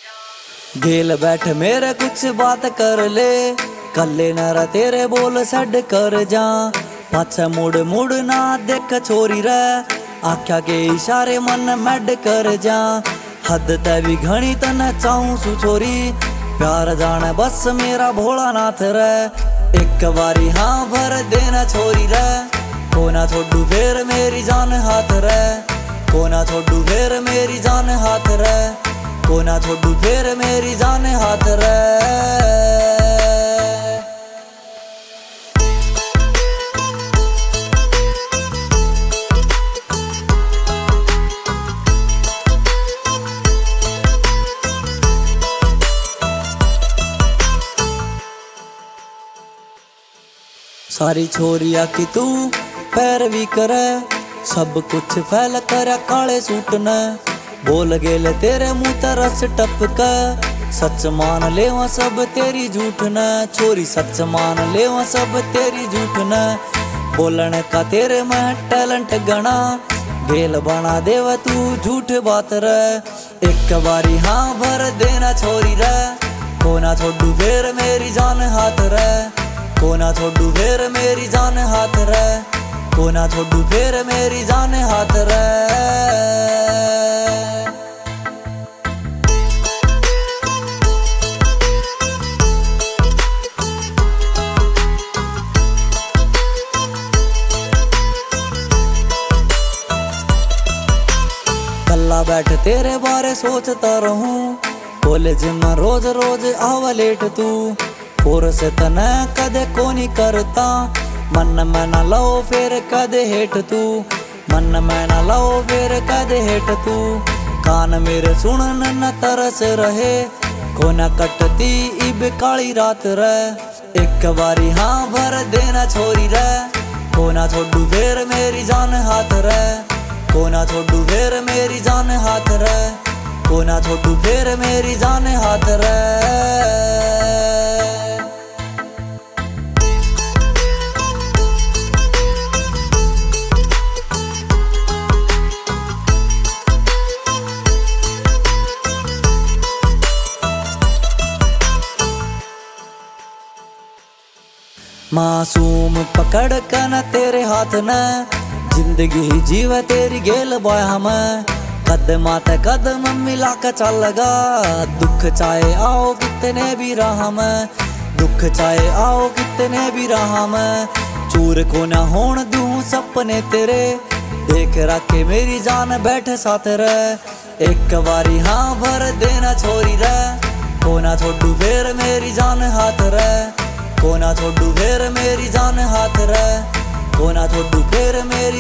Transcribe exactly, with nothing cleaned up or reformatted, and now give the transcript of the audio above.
गेल बैठ मेरे कुछ बात कर ले, कल्ले न तेरे बोल सड कर जा। पाछे मुड़ मुड़ ना देख छोरी रे, आख्या के इशारे मन मैड कर जा। हद ते भी घनी तने चाहूं सु छोरी, प्यार जाने बस मेरा भोलानाथ रे। एक बारी हाँ भर देना छोरी रे, कोना छोड़ू फिर मेरी जान हाथ रे। कोना छोड़ू फिर मेरी जान हाथ रे, कोना छोड़ू फिर मेरी जान हाथ रे। सारी छोरिया की तू पैरवी करे, सब कुछ फैल कर काले सूट न। बोल गेल तेरे मुंह तरस टपक, सच मान ले वहाँ सब तेरी झूठ न। छोरी सच मान ले वहाँ सब तेरी झूठ न। बोलने का तेरे में टैलेंट गना, गेल बना देव तू झूठ बात रे। एक बारी हाँ भर देना छोरी रे, कोना छोड़ू फिर मेरी जान हाथ रे। कोना छोड़ू फिर मेरी जान हाथ रे, कोना छोड़ू फिर मेरी जान हाथ रे। कल्ला बैठ तेरे बारे सोचता रहूं, कॉलेज में रोज रोज आवा लेट तू। और से तने कदे कोनी करता, मन में न लो फिर कदे हेट तू। मन में न लो फिर कदे हेट तू। कान मेरे सुनन न तरस रहे, कोना कटती इब काली रात रे। एक बारी हाँ भर देना छोरी रे, कोना छोड़ू फिर मेरी जान हाथ रे। कोना छोड़ू फिर मेरी जान हाथ रे, कोना छोड़ू फिर मेरी जान हाथ रे। मासूम पकड़ कर न तेरे हाथ न, जिंदगी जीवे तेरी गेल बाया में। कदम आते कदम मिला के चल लगा, दुख चाहे आओ कितने भी राह में। दुख चाहे आओ कितने भी राह में, चूर को न होन दूं सपने तेरे। देख रखे मेरी जान बैठे साथ रे। एक बारी हाँ भर देना छोरी रे, कोना छोड़ू फिर मेरी जान हाथ रे। कोना छोड़ू फिर मेरी जान हाथ रे, कोना छोड़ू फिर मेरी